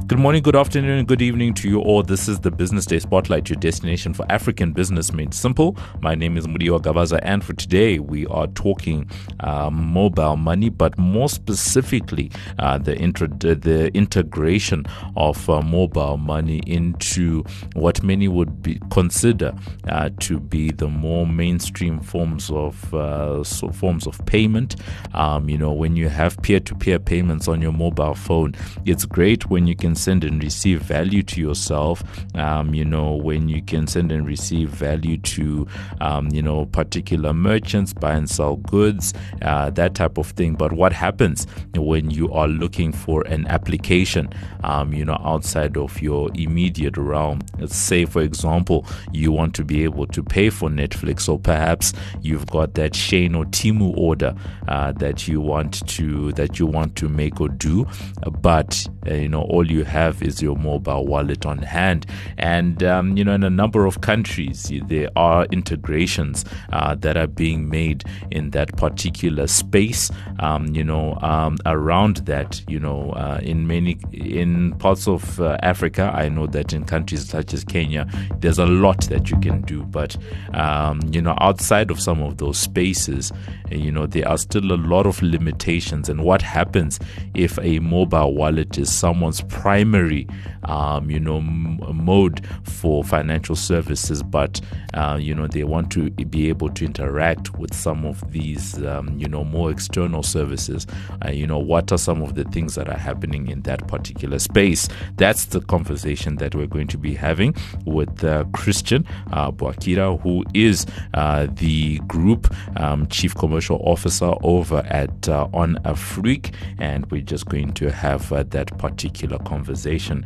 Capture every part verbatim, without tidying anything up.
Good morning, good afternoon, and good evening to you all. This is the Business Day Spotlight, your destination for African business made simple. My name is Mudiwa Gabaza, and for today we are talking uh, mobile money, but more specifically uh, the, intro- the integration of uh, mobile money into what many would be consider uh, to be the more mainstream forms of uh, so forms of payment. Um, you know, when you have peer-to-peer payments on your mobile phone, it's great when you can send and receive value to yourself, um, you know, when you can send and receive value to, um, you know, particular merchants, buy and sell goods, uh, that type of thing. But what happens when you are looking for an application, um, you know, outside of your immediate realm? Let's say, for example, you want to be able to pay for Netflix, or perhaps you've got that Shein or Temu order uh, that you want to that you want to make or do, but uh, you know, all you have is your mobile wallet on hand. And um, you know, in a number of countries there are integrations uh, that are being made in that particular space, um, you know, um, around that, you know, uh, in many in parts of uh, Africa. I know that in countries such as Kenya there's a lot that you can do, but um, you know, outside of some of those spaces, you know, there are still a lot of limitations. And what happens if a mobile wallet is someone's primary um, you know m- mode for financial services, but uh, you know, they want to be able to interact with some of these um, you know more external services? Uh, you know, what are some of the things that are happening in that particular space? That's the conversation that we're going to be having with uh, Christian uh, Bwakira, who is uh, the group um, chief commercial officer over at uh, On Afrique, and we're just going to have uh, that particular conversation.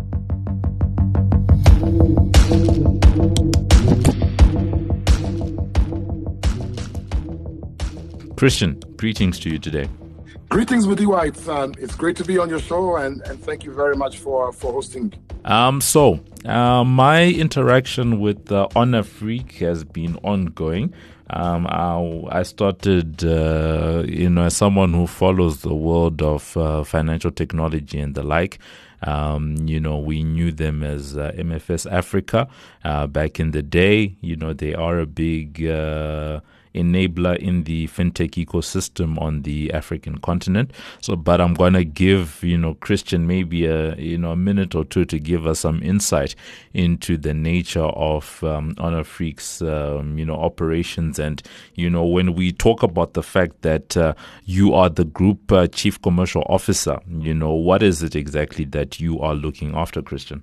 Christian, greetings to you today. Greetings, Mudiwa. It's um, it's great to be on your show, and, and thank you very much for, for hosting. Um, so, uh, my interaction with uh, On Afrique has been ongoing. Um, I, I started, uh, you know, as someone who follows the world of uh, financial technology and the like. Um, you know, we knew them as uh, M F S Africa uh, back in the day. You know, they are a big uh, enabler in the fintech ecosystem on the African continent. So, but I'm going to give, you know, Christian maybe a, you know, a minute or two to give us some insight into the nature of um, On Afrique's, um, you know, operations. And, you know, when we talk about the fact that uh, you are the group uh, chief commercial officer, you know, what is it exactly that you are looking after, Christian?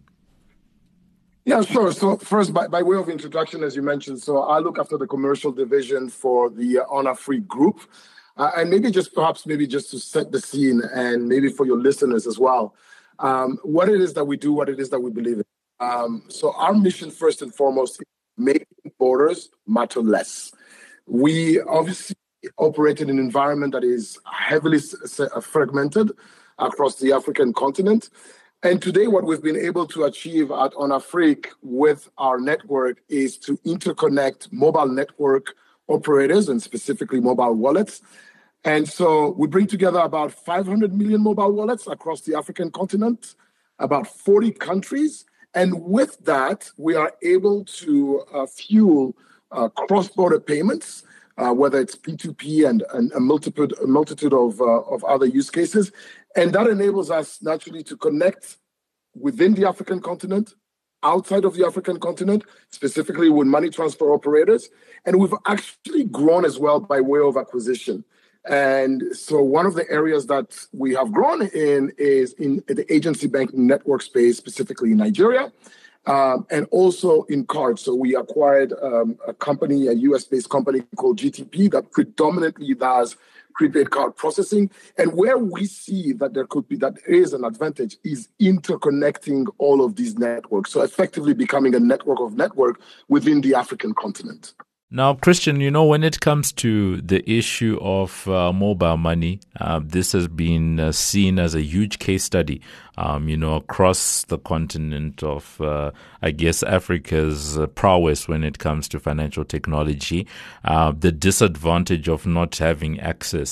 Yeah, sure. So first, by, by way of introduction, as you mentioned, so I look after the commercial division for the uh, On Afrique group. Uh, and maybe just perhaps maybe just to set the scene, and maybe for your listeners as well, um, what it is that we do, what it is that we believe in. Um, so our mission, first and foremost, is making borders matter less. We obviously operate in an environment that is heavily s- s- fragmented across the African continent. And today, what we've been able to achieve at On Afrique with our network is to interconnect mobile network operators, and specifically mobile wallets. And so we bring together about five hundred million mobile wallets across the African continent, about forty countries. And with that, we are able to uh, fuel uh, cross-border payments, uh, whether it's P two P and, and a multitude, a multitude of, uh, of other use cases. And that enables us naturally to connect within the African continent, outside of the African continent, specifically with money transfer operators. And we've actually grown as well by way of acquisition. And so one of the areas that we have grown in is in the agency banking network space, specifically in Nigeria, um, and also in cards. So we acquired um, a company, a U S-based company called G T P that predominantly does prepaid card processing. And where we see that there could be, that there is an advantage is interconnecting all of these networks. So effectively becoming a network of network within the African continent. Now, Christian, you know, when it comes to the issue of uh, mobile money, uh, this has been uh, seen as a huge case study, um, you know, across the continent of, uh, I guess, Africa's uh, prowess when it comes to financial technology. Uh, the disadvantage of not having access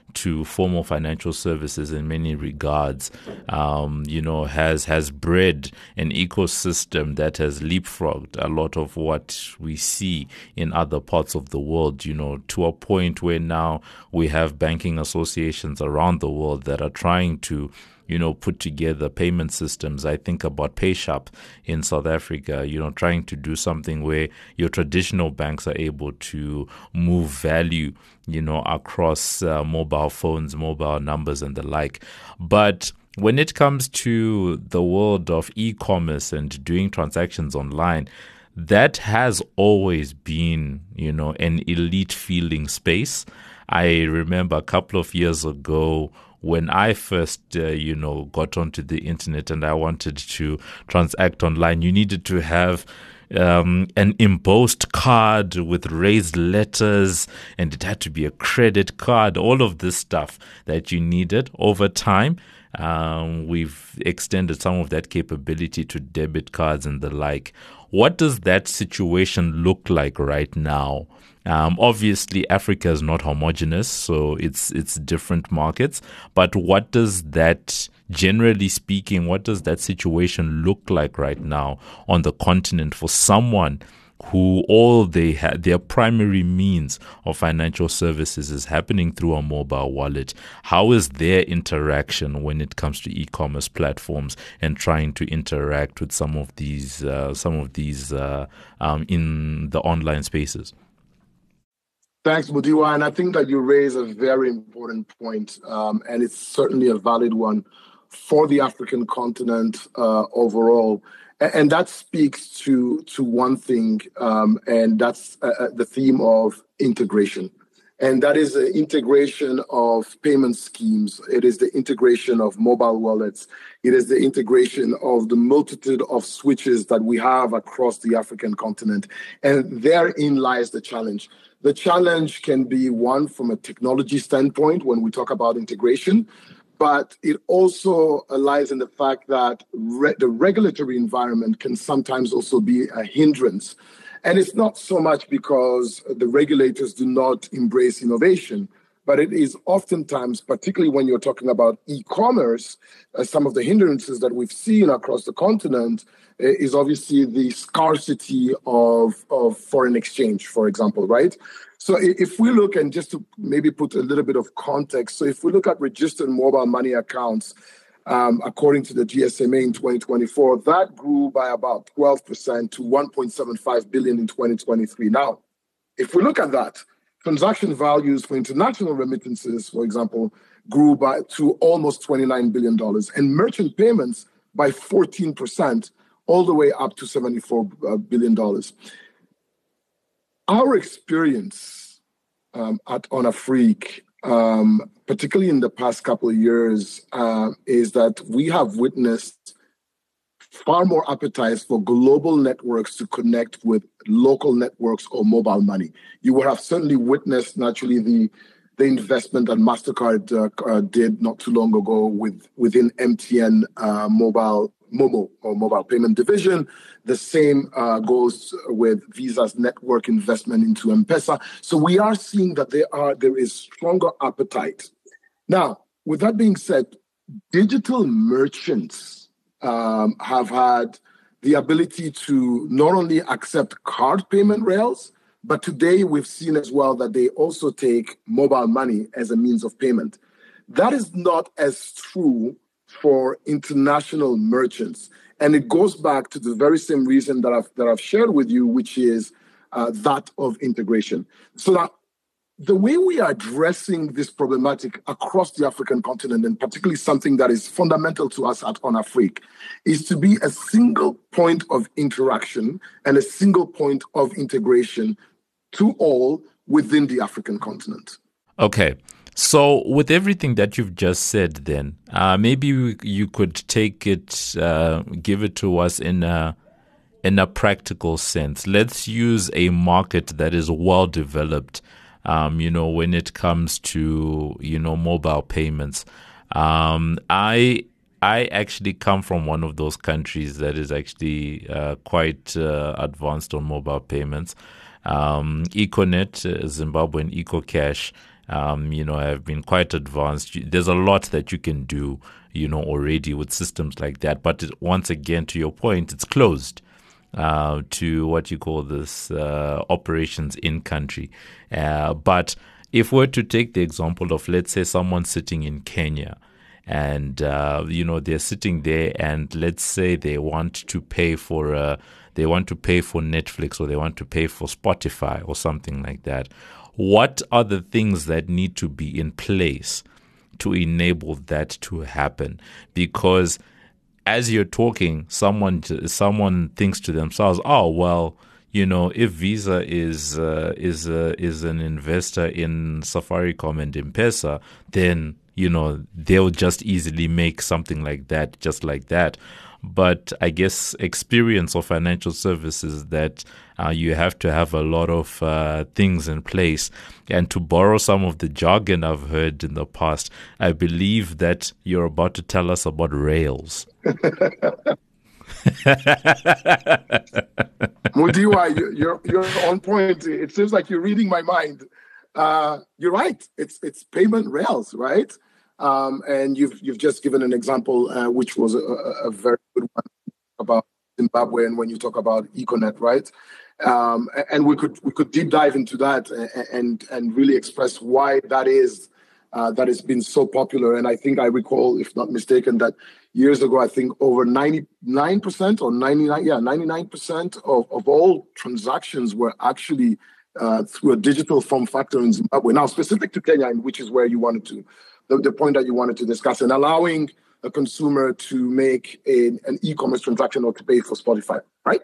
to formal financial services in many regards, um, you know, has has bred an ecosystem that has leapfrogged a lot of what we see in other parts of the world, you know, to a point where now we have banking associations around the world that are trying to you know, put together payment systems. I think about PayShap in South Africa, you know, trying to do something where your traditional banks are able to move value, you know, across uh, mobile phones, mobile numbers and the like. But when it comes to the world of e-commerce and doing transactions online, that has always been, you know, an elite feeling space. I remember a couple of years ago when I first, uh, you know, got onto the internet and I wanted to transact online, you needed to have um, an embossed card with raised letters, and it had to be a credit card, all of this stuff that you needed. Over time, um, we've extended some of that capability to debit cards and the like. What does that situation look like right now? Um, obviously, Africa is not homogeneous, so it's it's different markets. But what does that, generally speaking, what does that situation look like right now on the continent for someone who all they have, their primary means of financial services is happening through a mobile wallet? How is their interaction when it comes to e-commerce platforms and trying to interact with some of these uh, some of these uh, um, in the online spaces? Thanks, Mudiwa. And I think that you raise a very important point, um, and it's certainly a valid one for the African continent uh, overall. And, and that speaks to, to one thing, um, and that's uh, the theme of integration. And that is the integration of payment schemes. It is the integration of mobile wallets. It is the integration of the multitude of switches that we have across the African continent. And therein lies the challenge. The challenge can be one from a technology standpoint when we talk about integration, but it also lies in the fact that re- the regulatory environment can sometimes also be a hindrance. And it's not so much because the regulators do not embrace innovation, but it is oftentimes, particularly when you're talking about e-commerce, uh, some of the hindrances that we've seen across the continent uh, is obviously the scarcity of, of foreign exchange, for example, right? So if we look, and just to maybe put a little bit of context, so if we look at registered mobile money accounts, um, according to the G S M A in twenty twenty-four, that grew by about twelve percent to one point seven five billion in twenty twenty-three. Now, if we look at that, transaction values for international remittances, for example, grew by to almost twenty-nine billion dollars, and merchant payments by fourteen percent, all the way up to seventy-four billion dollars. Our experience um, at OnAfrique, um, particularly in the past couple of years, uh, is that we have witnessed far more appetite for global networks to connect with local networks or mobile money. You would have certainly witnessed, naturally, the the investment that MasterCard uh, uh, did not too long ago with within M T N uh, Mobile Momo or Mobile Payment Division. The same uh, goes with Visa's network investment into M-Pesa. So we are seeing that there are there is stronger appetite. Now, with that being said, digital merchants um, have had the ability to not only accept card payment rails, but today we've seen as well that they also take mobile money as a means of payment. That is not as true for international merchants. And it goes back to the very same reason that I've, that I've shared with you, which is uh, that of integration. So that the way we are addressing this problematic across the African continent, and particularly something that is fundamental to us at OnAfrique, is to be a single point of interaction and a single point of integration to all within the African continent. Okay. So with everything that you've just said, then uh, maybe we, you could take it, uh, give it to us in a in a practical sense. Let's use a market that is well developed. Um, you know, when it comes to you know mobile payments, um, I I actually come from one of those countries that is actually uh, quite uh, advanced on mobile payments. Um, Econet, uh, Zimbabwean EcoCash. um, you know, have been quite advanced. There's a lot that you can do, you know, already with systems like that. But once again, to your point, it's closed uh, to what you call this uh, operations in country. Uh, but if we're to take the example of, let's say, someone sitting in Kenya, and uh, you know, they're sitting there, and let's say they want to pay for uh, they want to pay for Netflix, or they want to pay for Spotify or something like that. What are the things that need to be in place to enable that to happen? Because as you're talking, someone someone thinks to themselves, "Oh, well, you know, if Visa is uh, is uh, is an investor in Safaricom and M-Pesa, then you know they'll just easily make something like that, just like that." But I guess experience of financial services that uh, you have to have a lot of uh, things in place. And to borrow some of the jargon I've heard in the past, I believe that you're about to tell us about Rails. Mudiwa, you're you're on point. It seems like you're reading my mind. Uh, you're right. It's it's payment rails, right? Um, and you've you've just given an example, uh, which was a, a very good one about Zimbabwe, and when you talk about Econet, right? Um, and we could we could deep dive into that and and, and really express why that is uh, that has been so popular. And I think I recall, if not mistaken, that years ago, I think over ninety-nine percent or ninety-nine, yeah, ninety-nine percent of, of all transactions were actually uh, through a digital form factor in Zimbabwe. Now, specific to Kenya, which is where you wanted to, the, the point that you wanted to discuss, and allowing a consumer to make a, an e-commerce transaction or to pay for Spotify, right?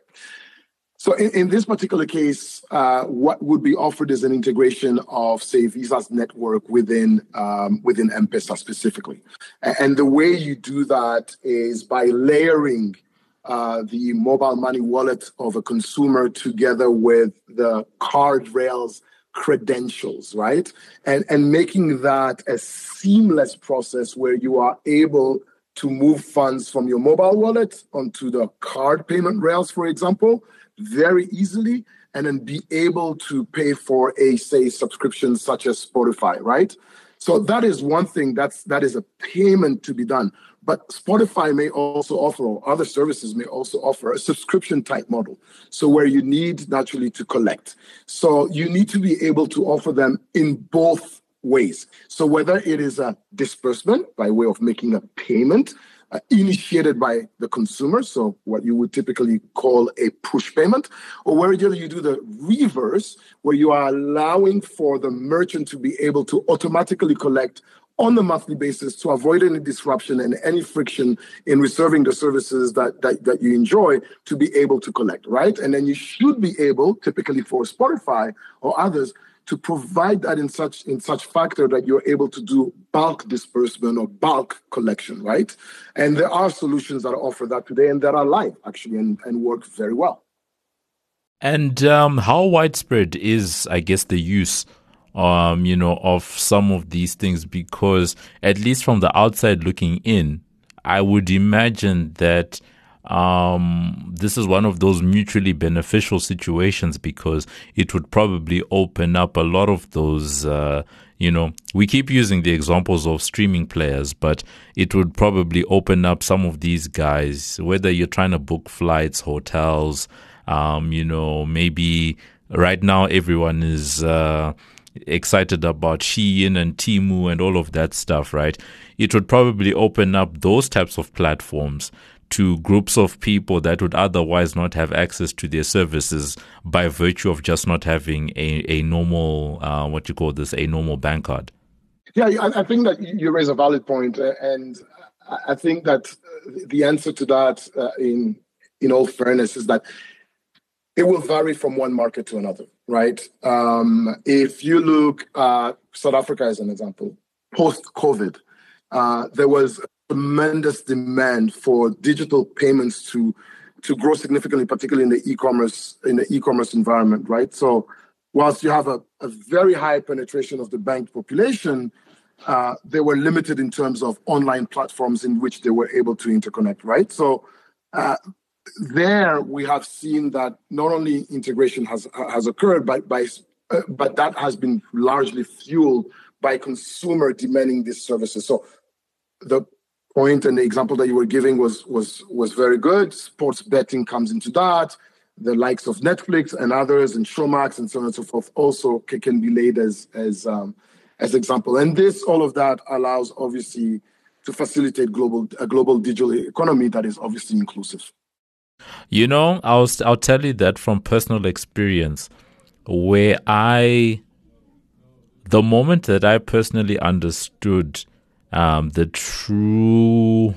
So in, in this particular case, uh, what would be offered is an integration of, say, Visa's network within um, within M-Pesa specifically. And the way you do that is by layering uh, the mobile money wallet of a consumer together with the card rails credentials, right? And, and making that a seamless process where you are able to move funds from your mobile wallet onto the card payment rails, for example, very easily, and then be able to pay for a, say, subscription such as Spotify, right? So that is one thing, that's that is a payment to be done. But Spotify may also offer, or other services may also offer, a subscription type model. So where you need naturally to collect. So you need to be able to offer them in both ways. So whether it is a disbursement by way of making a payment, Uh, initiated by the consumer, so what you would typically call a push payment, or whether you do the reverse, where you are allowing for the merchant to be able to automatically collect on a monthly basis to avoid any disruption and any friction in reserving the services that, that, that you enjoy, to be able to collect, right? And then you should be able, typically for Spotify or others, to provide that in such in such factor that you're able to do bulk disbursement or bulk collection, right? And there are solutions that offer that today and that are live, actually, and, and work very well. And um, how widespread is, I guess, the use, um, you know, of some of these things? Because at least from the outside looking in, I would imagine that Um, this is one of those mutually beneficial situations, because it would probably open up a lot of those, uh, you know, we keep using the examples of streaming players, but it would probably open up some of these guys, whether you're trying to book flights, hotels, um, you know, maybe right now everyone is, uh, excited about Shein and Temu and all of that stuff, right? It would probably open up those types of platforms to groups of people that would otherwise not have access to their services by virtue of just not having a, a normal, uh, what you call this, a normal bank card. Yeah, I, I think that you raise a valid point, uh, and I think that the answer to that, uh, in in all fairness, is that it will vary from one market to another, right? Um, if you look at South Africa as an example, post-COVID, uh, there was tremendous demand for digital payments to to grow significantly, particularly in the e-commerce in the e-commerce environment, right? So, whilst you have a, a very high penetration of the banked population, uh, they were limited in terms of online platforms in which they were able to interconnect, right? So, uh, there we have seen that not only integration has has occurred, but by uh, but that has been largely fueled by consumer demanding these services. So the point and the example that you were giving was was was very good. Sports betting comes into that. The likes of Netflix and others and Showmax and so on and so forth also can, can be laid as as um, as example. And this, all of that allows obviously to facilitate global a global digital economy that is obviously inclusive. You know, I'll I'll tell you that from personal experience, where I, the moment that I personally understood um, the true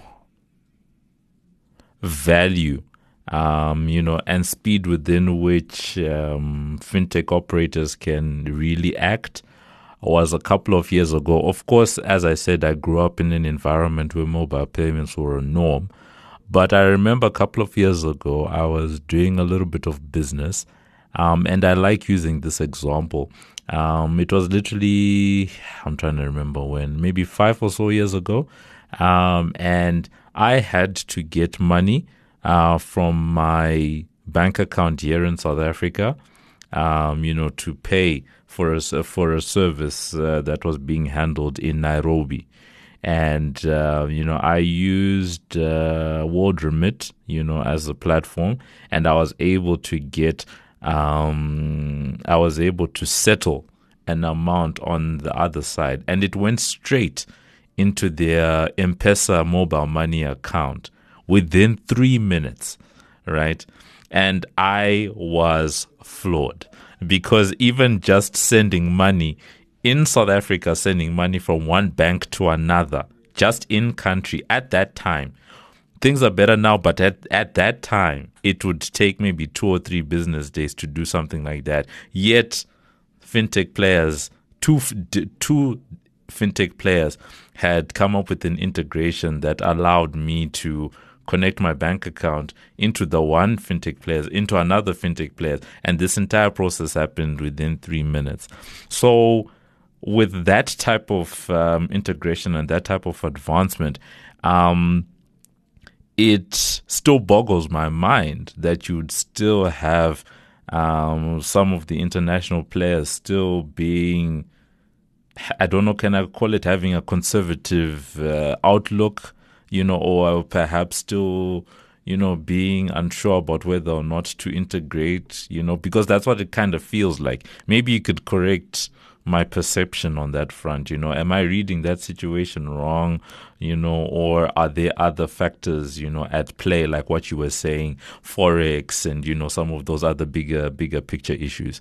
value, um, you know, and speed within which um, fintech operators can really act was a couple of years ago. Of course, as I said, I grew up in an environment where mobile payments were a norm. But I remember a couple of years ago, I was doing a little bit of business, um, and I like using this example. Um, it was literally, I'm trying to remember when, maybe five or so years ago, um, and I had to get money uh, from my bank account here in South Africa, um, you know, to pay for a, for a service uh, that was being handled in Nairobi. And, uh, you know, I used uh, WorldRemit, you know, as a platform, and I was able to get, um, I was able to settle an amount on the other side. And it went straight into their M-Pesa mobile money account within three minutes, right? And I was floored because even just sending money in South Africa, sending money from one bank to another, just in country at that time, things are better now, but at, at that time, it would take maybe two or three business days to do something like that. Yet, fintech players, two, two fintech players had come up with an integration that allowed me to connect my bank account into the one fintech players, into another fintech players, and this entire process happened within three minutes. So, with that type of um, integration and that type of advancement, um, it still boggles my mind that you'd still have um, some of the international players still being, I don't know, can I call it having a conservative uh, outlook, you know, or perhaps still, you know, being unsure about whether or not to integrate, you know, because that's what it kind of feels like. Maybe you could correct my perception on that front, you know, am I reading that situation wrong, you know, or are there other factors, you know, at play, like what you were saying, Forex and, you know, some of those other bigger, bigger picture issues?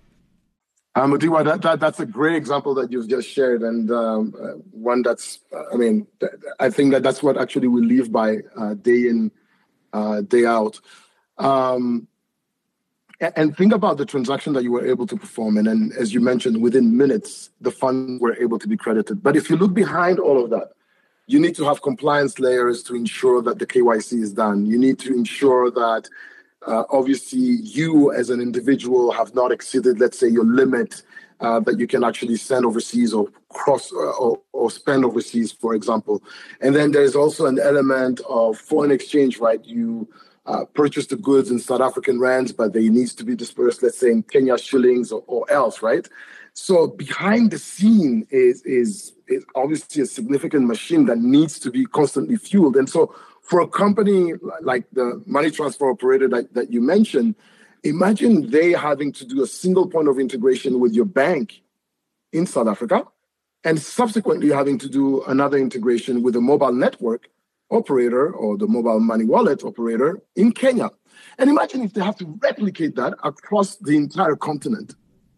Um, Modiwa, that, that, that's a great example that you've just shared, and um, uh, one that's, uh, I mean, th- I think that that's what actually we live by uh, day in, uh, day out. Um, And think about the transaction that you were able to perform. And then, as you mentioned, within minutes, the funds were able to be credited. But if you look behind all of that, you need to have compliance layers to ensure that the K Y C is done. You need to ensure that, uh, obviously, you as an individual have not exceeded, let's say, your limit uh, that you can actually send overseas or cross uh, or, or spend overseas, for example. And then there's also an element of foreign exchange, right? You Uh, purchase the goods in South African rands, but they needs to be dispersed, let's say, in Kenya shillings or, or else, right? So behind the scene is, is is obviously a significant machine that needs to be constantly fueled. And so for a company like the money transfer operator that, that you mentioned, imagine they having to do a single point of integration with your bank in South Africa and subsequently having to do another integration with a mobile network operator or the mobile money wallet operator in Kenya. And imagine if they have to replicate that across the entire continent.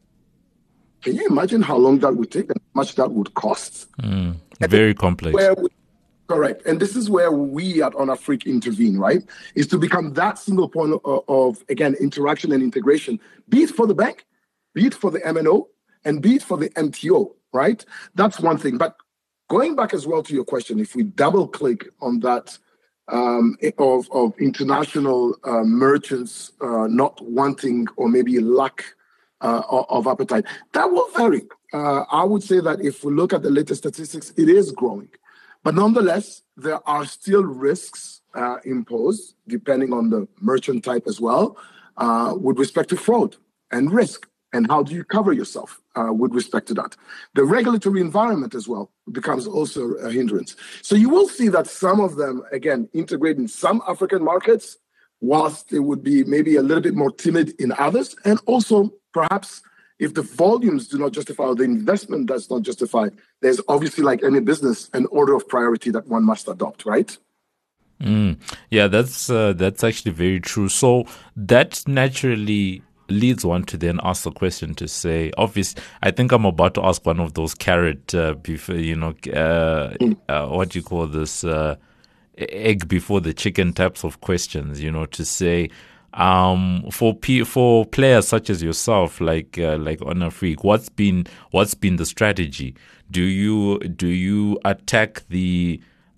Can you imagine how long that would take and how much that would cost? Mm, very complex. Where we, correct. And this is where we at OnAfrique intervene, right? Is to become that single point of, of, again, interaction and integration, be it for the bank, be it for the M N O, and be it for the M T O, right? That's one thing. But going back as well to your question, if we double click on that um, of, of international uh, merchants uh, not wanting or maybe lack uh, of appetite, that will vary. Uh, I would say that if we look at the latest statistics, it is growing. But nonetheless, there are still risks uh, imposed, depending on the merchant type as well, uh, with respect to fraud and risk. And how do you cover yourself uh, with respect to that? The regulatory environment as well becomes also a hindrance. So you will see that some of them, again, integrate in some African markets, whilst they would be maybe a little bit more timid in others. And also, perhaps, if the volumes do not justify or the investment does not justify, there's obviously, like any business, an order of priority that one must adopt, right? Mm. Yeah, that's uh, that's actually very true. So that naturally leads one to then ask the question to say, obviously, I think I'm about to ask one of those carrot, uh, before, you know, uh, Mm. uh, what do you call this, uh, egg before the chicken types of questions, you know, to say, um, for P- for players such as yourself, like uh, like Onafrique, what's been what's been the strategy? Do you do you attack the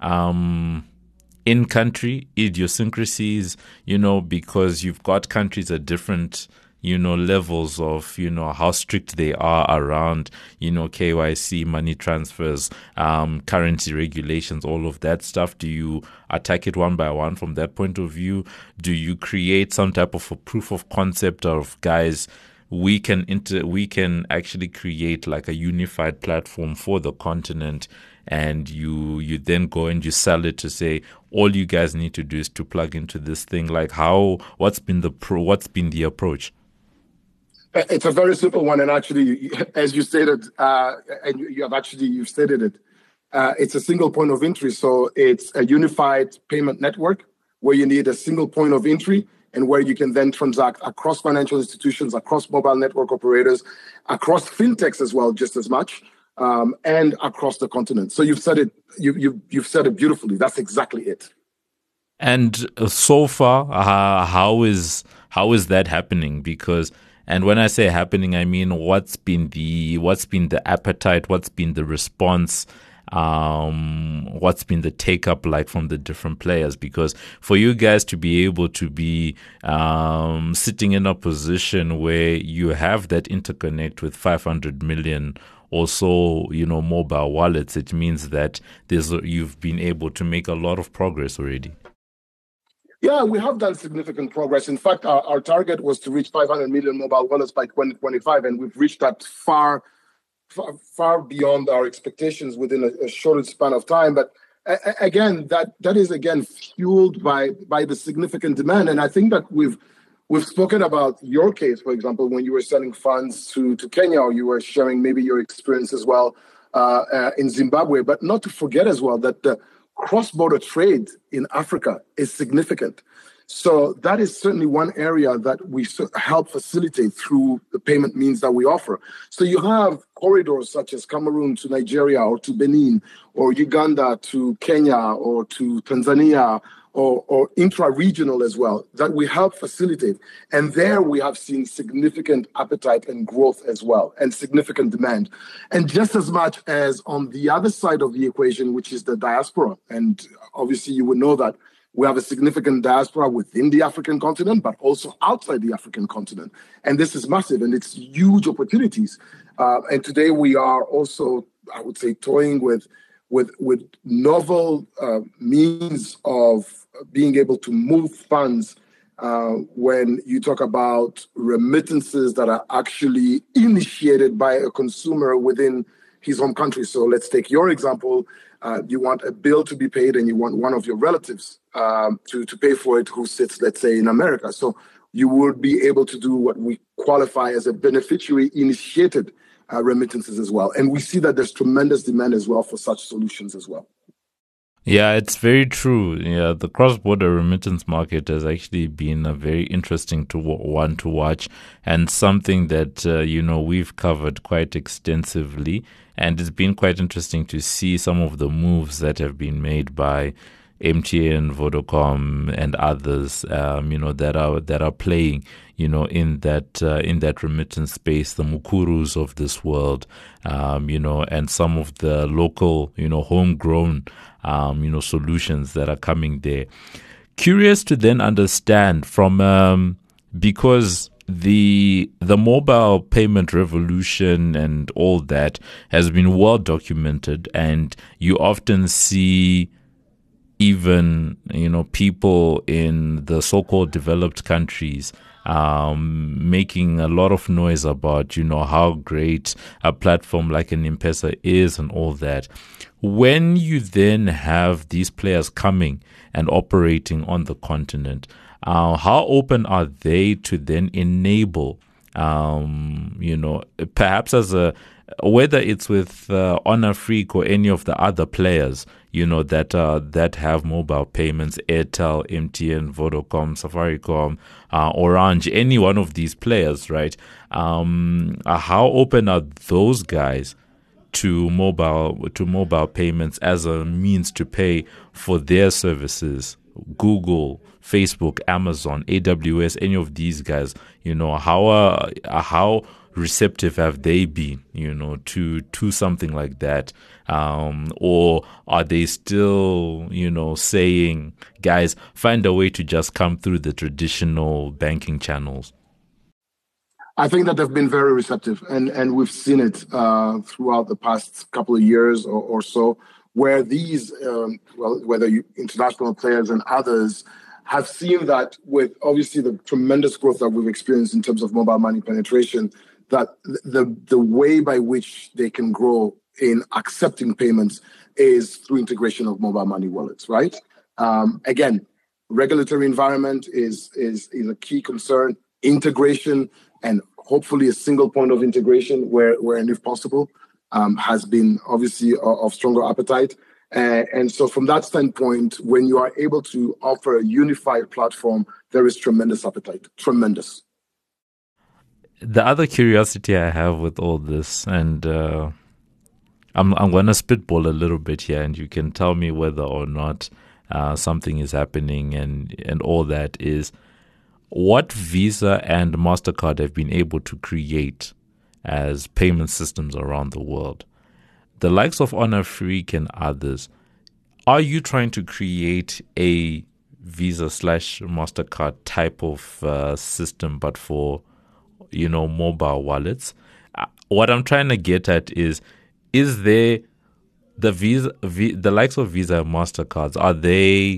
um in-country idiosyncrasies, you know, because you've got countries at different, you know, levels of, you know, how strict they are around, you know, K Y C, money transfers, um, currency regulations, all of that stuff? Do you attack it one by one from that point of view? Do you create some type of a proof of concept of, guys, we can inter- we can actually create like a unified platform for the continent, and you you then go and you sell it to say, all you guys need to do is to plug into this thing? Like, how, what's been the pro, what's been the approach? It's a very simple one, and actually, as you stated, uh, and you have actually you've stated it. Uh, it's a single point of entry, so it's a unified payment network where you need a single point of entry, and where you can then transact across financial institutions, across mobile network operators, across fintechs as well, just as much, um, and across the continent. So you've said it. You, you you've said it beautifully. That's exactly it. And so far, uh, how is how is that happening? Because, and when I say happening, I mean what's been the what's been the appetite, what's been the response, um, what's been the take up like from the different players? Because for you guys to be able to be um, sitting in a position where you have that interconnect with five hundred million also, you know, mobile wallets, it means that there's you've been able to make a lot of progress already. Yeah, we have done significant progress. In fact, our, our target was to reach five hundred million mobile wallets by twenty twenty-five, and we've reached that far, far, far beyond our expectations within a, a short span of time. But uh, again, that that is again fueled by by the significant demand, and I think that we've we've spoken about your case, for example, when you were sending funds to to Kenya, or you were sharing maybe your experience as well uh, uh, in Zimbabwe. But not to forget as well that the cross-border trade in Africa is significant. So that is certainly one area that we help facilitate through the payment means that we offer. So you have corridors such as Cameroon to Nigeria, or to Benin, or Uganda to Kenya, or to Tanzania, or, or intra-regional as well, that we help facilitate. And there we have seen significant appetite and growth as well, and significant demand. And just as much as on the other side of the equation, which is the diaspora. And obviously you would know that we have a significant diaspora within the African continent, but also outside the African continent. And this is massive, and it's huge opportunities. Uh, and today we are also, I would say, toying with with with novel uh, means of being able to move funds uh, when you talk about remittances that are actually initiated by a consumer within his home country. So let's take your example. Uh, you want a bill to be paid, and you want one of your relatives um, to, to pay for it who sits, let's say, in America. So you would be able to do what we qualify as a beneficiary-initiated uh, remittances as well. And we see that there's tremendous demand as well for such solutions as well. Yeah, it's very true. Yeah, the cross-border remittance market has actually been a very interesting to one to watch, and something that uh, you know we've covered quite extensively. And it's been quite interesting to see some of the moves that have been made by M T N, Vodacom, and others, um, you know, that are that are playing, you know, in that uh, in that remittance space, the Mukurus of this world, um, you know, and some of the local, you know, homegrown, um, you know, solutions that are coming there. Curious to then understand from um, because the the mobile payment revolution and all that has been well documented, and you often see even, you know, people in the so-called developed countries um, making a lot of noise about, you know, how great a platform like an M-Pesa is and all that. When you then have these players coming and operating on the continent, uh, how open are they to then enable, um, you know, perhaps as a, whether it's with uh, HonorFreak or any of the other players, you know, that uh, that have mobile payments, Airtel, M T N, Vodacom, Safaricom, uh, Orange, any one of these players, right? Um, uh, how open are those guys to mobile to mobile payments as a means to pay for their services? Google, Facebook, Amazon, A W S, any of these guys, you know, how uh, how receptive have they been, you know, to to something like that? Um, or are they still, you know, saying, guys, find a way to just come through the traditional banking channels? I think that they've been very receptive, and, and we've seen it uh, throughout the past couple of years or, or so, where these, um, well, whether you, international players and others, have seen that with obviously the tremendous growth that we've experienced in terms of mobile money penetration, that the the way by which they can grow in accepting payments is through integration of mobile money wallets, right? Um, again, regulatory environment is, is, is a key concern, integration, and hopefully a single point of integration where, where and if possible, um, has been obviously of, of stronger appetite. Uh, and so from that standpoint, when you are able to offer a unified platform, there is tremendous appetite, tremendous. The other curiosity I have with all this, and uh, I'm I'm going to spitball a little bit here, and you can tell me whether or not uh, something is happening and, and all that, is what Visa and MasterCard have been able to create as payment systems around the world. The likes of HonorFreak and others, are you trying to create a Visa slash MasterCard type of uh, system, but for, you know, mobile wallets? Uh, what I'm trying to get at is, is there the Visa, v, the likes of Visa and MasterCards, are they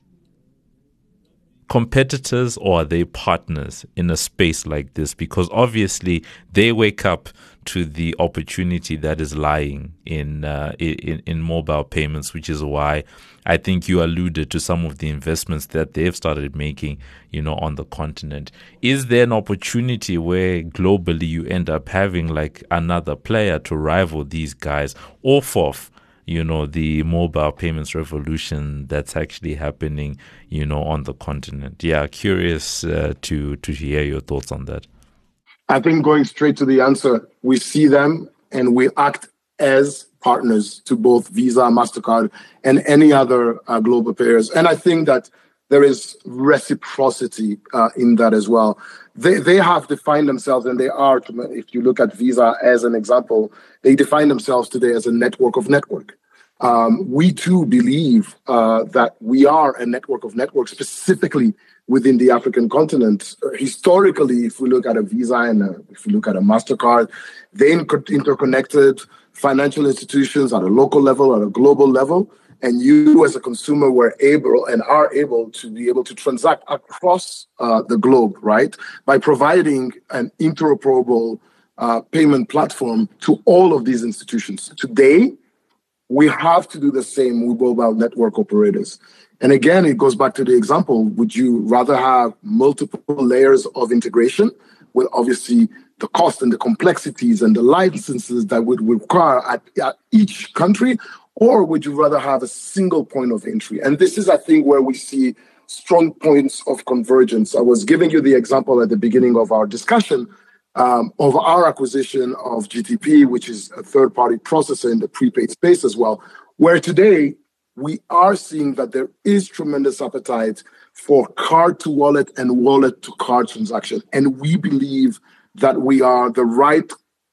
competitors or are they partners in a space like this? Because obviously they wake up to the opportunity that is lying in, uh, in in mobile payments, which is why I think you alluded to some of the investments that they've started making, you know, on the continent. Is there an opportunity where globally you end up having like another player to rival these guys off of, you know, the mobile payments revolution that's actually happening, you know, on the continent? Yeah, curious uh, to to hear your thoughts on that. I think going straight to the answer, we see them and we act as partners to both Visa, MasterCard, and any other uh, global players. And I think that there is reciprocity uh, in that as well. They they have defined themselves, and they are, if you look at Visa as an example, they define themselves today as a network of network. Um, we too believe uh, that we are a network of networks, specifically within the African continent. Uh, historically, if we look at a Visa and a, if we look at a MasterCard, they inter- interconnected financial institutions at a local level, at a global level. And you as a consumer were able and are able to be able to transact across uh, the globe, right? By providing an interoperable uh, payment platform to all of these institutions. Today, we have to do the same with mobile network operators. And again, it goes back to the example. Would you rather have multiple layers of integration with obviously the cost and the complexities and the licenses that would require at, at each country? Or would you rather have a single point of entry? And this is, I think, where we see strong points of convergence. I was giving you the example at the beginning of our discussion um, of our acquisition of G T P, which is a third-party processor in the prepaid space as well, where today we are seeing that there is tremendous appetite for card-to-wallet and wallet-to-card transaction. And we believe that we are the right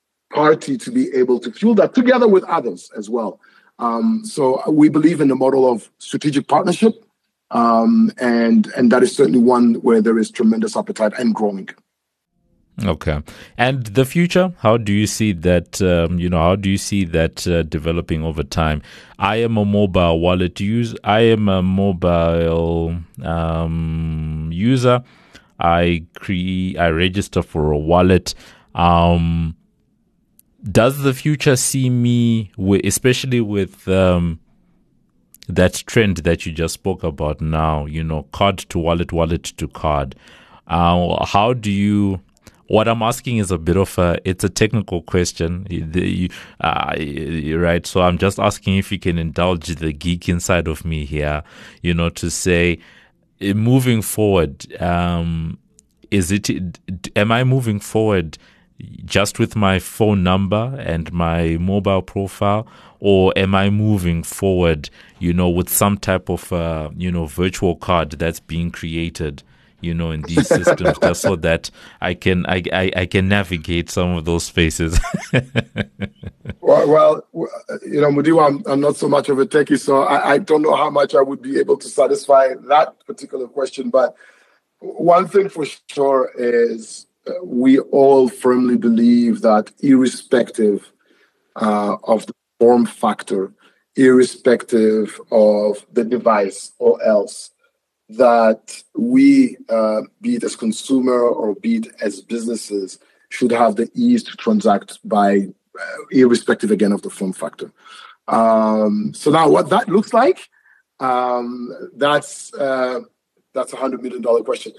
party to be able to fuel that together with others as well. Um, so we believe in the model of strategic partnership, um, and and that is certainly one where there is tremendous appetite and growing. Okay. And the future, how do you see that, um, you know, how do you see that uh, developing over time? I am a mobile wallet user. I am a mobile um, user. I create, I register for a wallet. Um, does the future see me, with, especially with um, that trend that you just spoke about now, you know, card to wallet, wallet to card? Uh, how do you... What I'm asking is a bit of a, it's a technical question, the, uh, right? So I'm just asking if you can indulge the geek inside of me here, you know, to say, moving forward, um, is it, am I moving forward just with my phone number and my mobile profile, or am I moving forward, you know, with some type of, uh, you know, virtual card that's being created, you know, in these systems, just so that I can I, I, I can navigate some of those spaces? well, well, you know, Mudiwa, I'm, I'm not so much of a techie, so I, I don't know how much I would be able to satisfy that particular question. But one thing for sure is uh, we all firmly believe that irrespective uh, of the form factor, irrespective of the device or else, that we, uh, be it as consumer or be it as businesses, should have the ease to transact by, uh, irrespective again of the form factor. Um, so now, what that looks like, um, that's uh, that's a hundred million dollar question.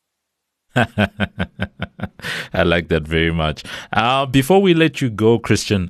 I like that very much. Uh, before we let you go, Christian,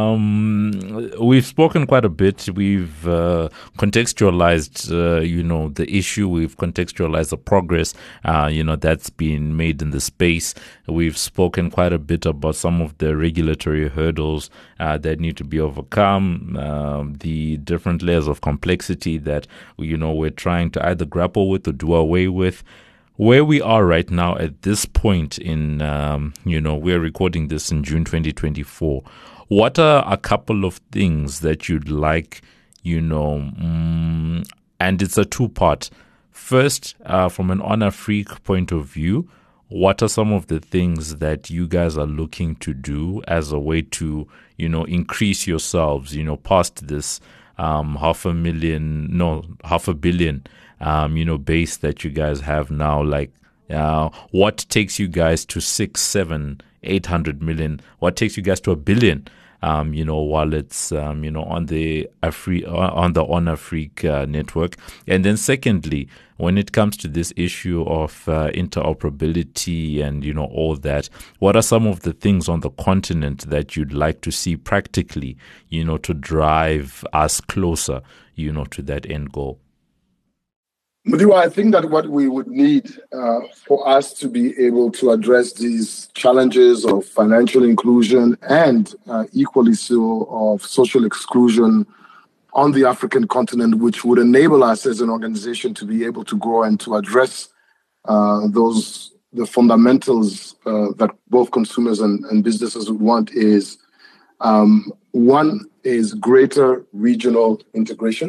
um, we've spoken quite a bit. We've uh, contextualized, uh, you know, the issue. We've contextualized the progress, uh, you know, that's been made in the space. We've spoken quite a bit about some of the regulatory hurdles uh, that need to be overcome, uh, the different layers of complexity that, you know, we're trying to either grapple with or do away with. Where we are right now at this point in, um, you know, we're recording this in June twenty twenty-four. What are a couple of things that you'd like, you know, um, and it's a two-part. First, uh, from an Honor Freak point of view, what are some of the things that you guys are looking to do as a way to, you know, increase yourselves, you know, past this um, half a million, no, half a billion Um, you know, base that you guys have now? Like, uh, what takes you guys to six, seven, eight hundred million? What takes you guys to a billion? Um, you know, wallets, um, you know, on the Afri- on the Honor Freak uh, network. And then, secondly, when it comes to this issue of uh, interoperability and, you know, all that, what are some of the things on the continent that you'd like to see practically, you know, to drive us closer, you know, to that end goal? Mudiwa, I think that what we would need uh, for us to be able to address these challenges of financial inclusion and uh, equally so of social exclusion on the African continent, which would enable us as an organization to be able to grow and to address uh, those the fundamentals uh, that both consumers and, and businesses would want, is um, one is greater regional integration.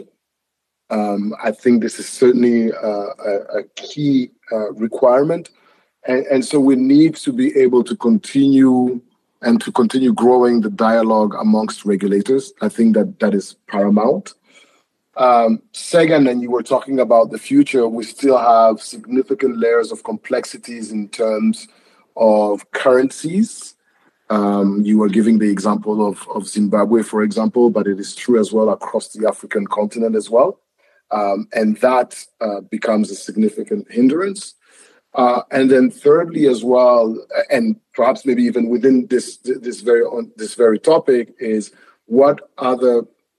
Um, I think this is certainly uh, a, a key uh, requirement. And, and so we need to be able to continue and to continue growing the dialogue amongst regulators. I think that that is paramount. Um, second, and you were talking about the future, we still have significant layers of complexities in terms of currencies. Um, you were giving the example of, of Zimbabwe, for example, but it is true as well across the African continent as well. Um, and that uh, becomes a significant hindrance. Uh, and then thirdly as well, and perhaps maybe even within this this very on this very topic, is what other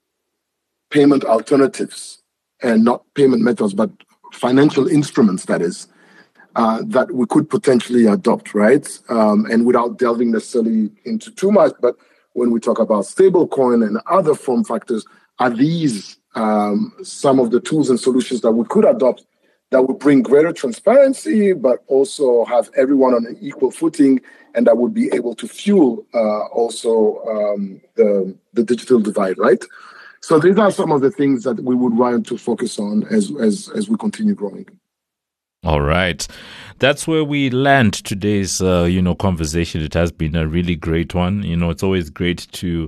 payment alternatives, and not payment methods, but financial instruments, that is, uh, that we could potentially adopt, right? Um, and without delving necessarily into too much, but when we talk about stablecoin and other form factors, are these um, some of the tools and solutions that we could adopt that would bring greater transparency, but also have everyone on an equal footing, and that would be able to fuel uh, also um, the, the digital divide, right? So these are some of the things that we would want to focus on as as as we continue growing. All right. That's where we land today's, uh, you know, conversation. It has been a really great one. You know, it's always great to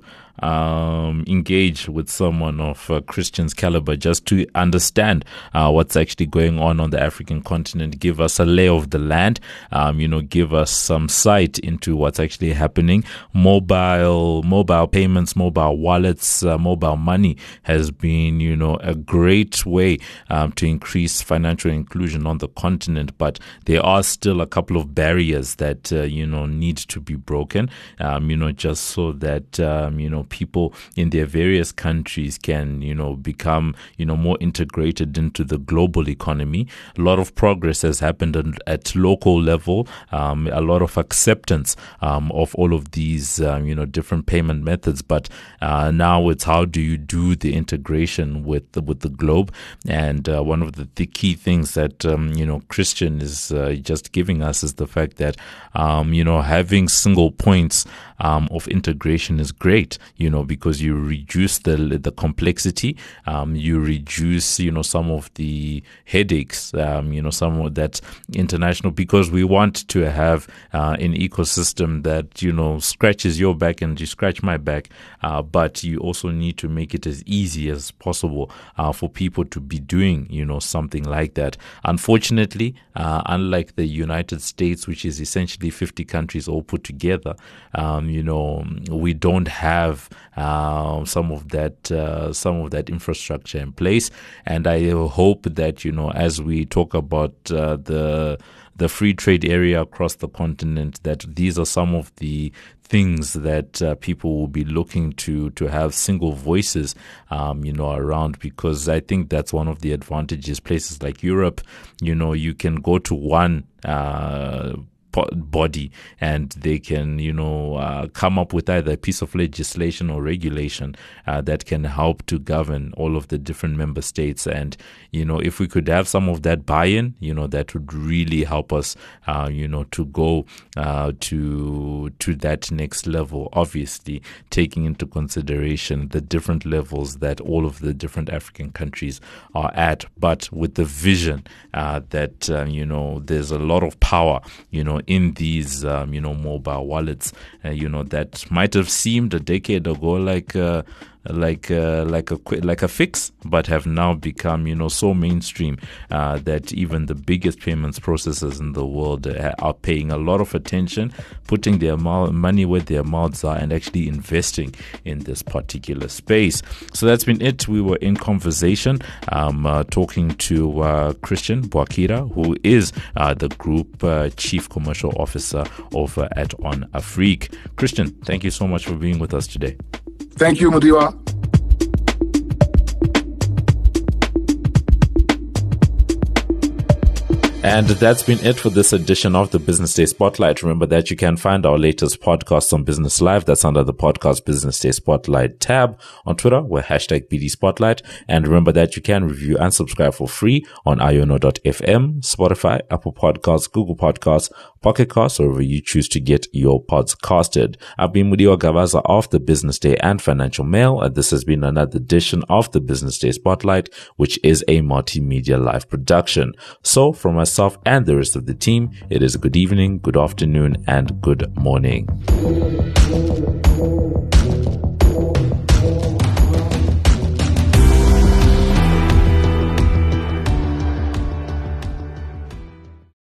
um, engage with someone of uh, Christian's caliber just to understand uh, what's actually going on on the African continent, give us a lay of the land, um, you know, give us some sight into what's actually happening. Mobile, mobile payments, mobile wallets, uh, mobile money has been, you know, a great way um, to increase financial inclusion on the continent, but there are still a couple of barriers that, uh, you know, need to be broken, um, you know, just so that, um, you know, people in their various countries can, you know, become, you know, more integrated into the global economy. A lot of progress has happened at local level, um, a lot of acceptance um, of all of these, um, you know, different payment methods. But uh, now it's how do you do the integration with the, with the globe? And uh, one of the, the key things that, um, you know, Christian is uh, just giving us is the fact that, um, you know, having single points um, of integration is great. You know, because you reduce the the complexity, um, you reduce, you know, some of the headaches, um, you know, some of that international, because we want to have uh, an ecosystem that, you know, scratches your back and you scratch my back, uh, but you also need to make it as easy as possible uh, for people to be doing, you know, something like that. Unfortunately, uh, unlike the United States, which is essentially fifty countries all put together, um, you know, we don't have Uh, some of that, uh, some of that infrastructure in place, and I hope that, you know, as we talk about uh, the the free trade area across the continent, that these are some of the things that uh, people will be looking to to have single voices, um, you know, around, because I think that's one of the advantages. Places like Europe, you know, you can go to one Uh, body and they can, you know, uh, come up with either a piece of legislation or regulation uh, that can help to govern all of the different member states. And, you know, if we could have some of that buy-in, you know, that would really help us, uh, you know, to go uh, to to that next level, obviously taking into consideration the different levels that all of the different African countries are at, but with the vision uh, that, uh, you know, there's a lot of power, you know, in these, um, you know, mobile wallets, uh, you know, that might have seemed a decade ago like uh, like uh, like a like a fix, but have now become, you know, so mainstream uh, that even the biggest payments processors in the world uh, are paying a lot of attention, putting their money where their mouths are, and actually investing in this particular space. So that's been it. We were in conversation, um, uh, talking to uh, Christian Bwakira, who is uh, the group uh, chief commercial officer over at On Afrique. Christian, thank you so much for being with us today. Thank you, Mudiwa. And that's been it for this edition of the Business Day Spotlight. Remember that you can find our latest podcast on Business Live. That's under the podcast Business Day Spotlight tab. On Twitter, we're hashtag B D Spotlight. And remember that you can review and subscribe for free on iono dot f m, Spotify, Apple Podcasts, Google Podcasts, Pocket Casts, or wherever you choose to get your pods casted. I've been Mudiwa Gavaza of the Business Day and Financial Mail, and this has been another edition of the Business Day Spotlight, which is a multimedia live production. So from myself and the rest of the team, it is a good evening, good afternoon, and good morning.